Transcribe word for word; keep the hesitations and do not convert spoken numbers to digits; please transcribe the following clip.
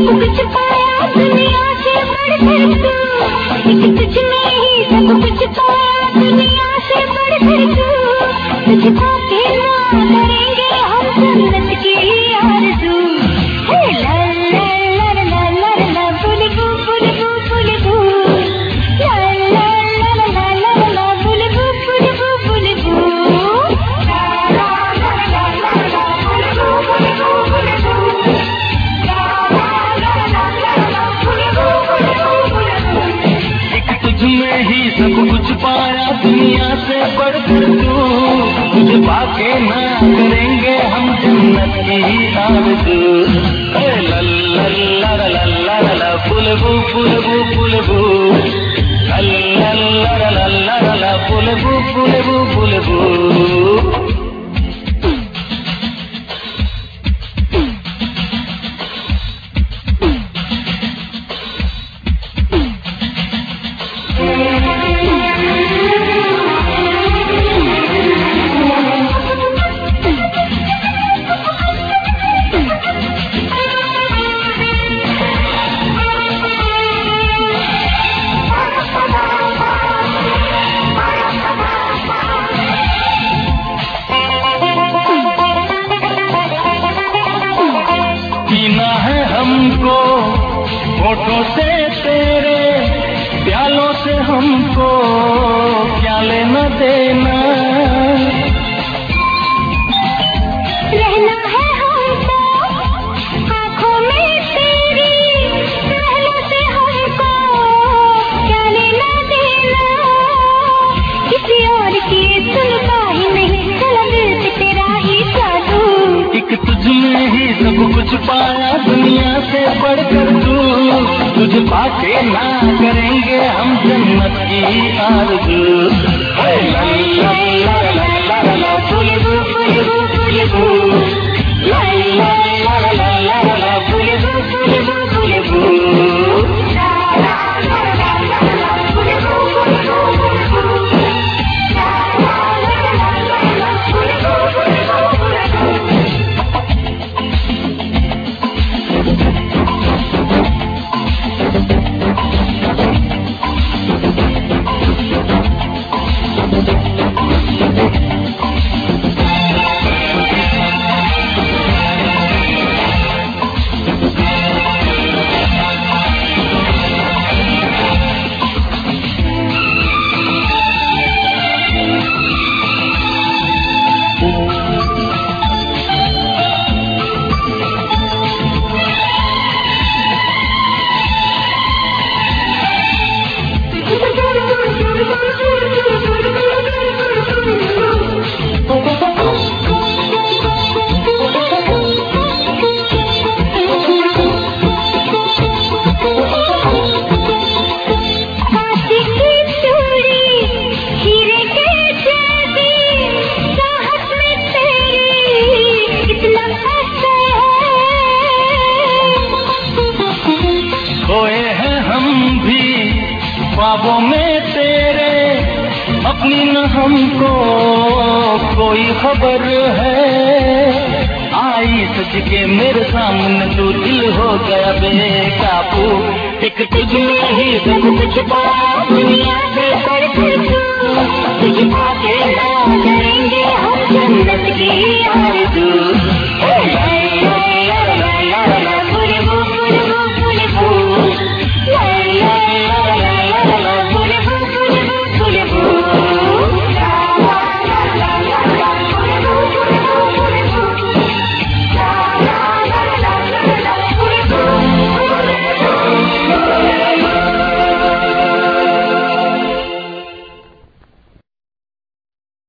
सब कुछ पाया दुनिया से बढ़कर तू, एक तुझ में ही सब कुछ पाया दुनिया से बढ़कर तू, तुझ पाके ना करेंगे हम जन्नत की आरज़ू। हे ला ला ला ला ला ला बुलबुल बुलबुल बुलबुल, ला ला ला ला ला ला बुलबुल बुलबुल बुलबुल, ला ला ला ला ला ला बुलबुल बुलबुल बुलबुल, ला ला ला ला ला बुलबुल बुलबुल बुलबुल। एक तुझ में ही सब कुछ पाया दुनिया से बढ़कर तू, तुझे पाके ना करेंगे हम जन्नत की आरज़ू। ला ला ला ला ला ला ला बुलबुल बुलबुल बुलबुल, ला ला ला ला ला ला बुलबुल बुलबुल बुलबुल। पीना है हमको होठों से तेरे, प्यालों से हमको क्या लेना देना, रहना है हमको आँखों में तेरी, महलों से हमको क्या लेना देना, किसी और की सुनता ही नहीं, चला दिल से तेरा ही जादू। एक तुझ में ही सब कुछ पाया दुनिया से बढ़कर तू, तुझे पाके ना करेंगे हम जन्नत की आरज़ू। ला ला ला ला ला ला बुलबुल बुलबुल बुलबुल, ला ला ला ला ला ला बुलबुल बुलबुल बुलबुल, ला ला ला ला ला ला बुलबुल बुलबुल बुलबुल, ला ला ला ला ला बुलबुल बुलबुल बुलबुल। खोए हैं हम भी ख्वाबों में तेरे, अपनी न हमको कोई खबर है, आई सच के मेरे सामने तू दिल हो गया बेकाबू। एक तुझ में ही सब कुछ पाया दुनिया से बढ़कर तू, तुझे पाके ना करेंगे हम जन्नत की आरज़ू।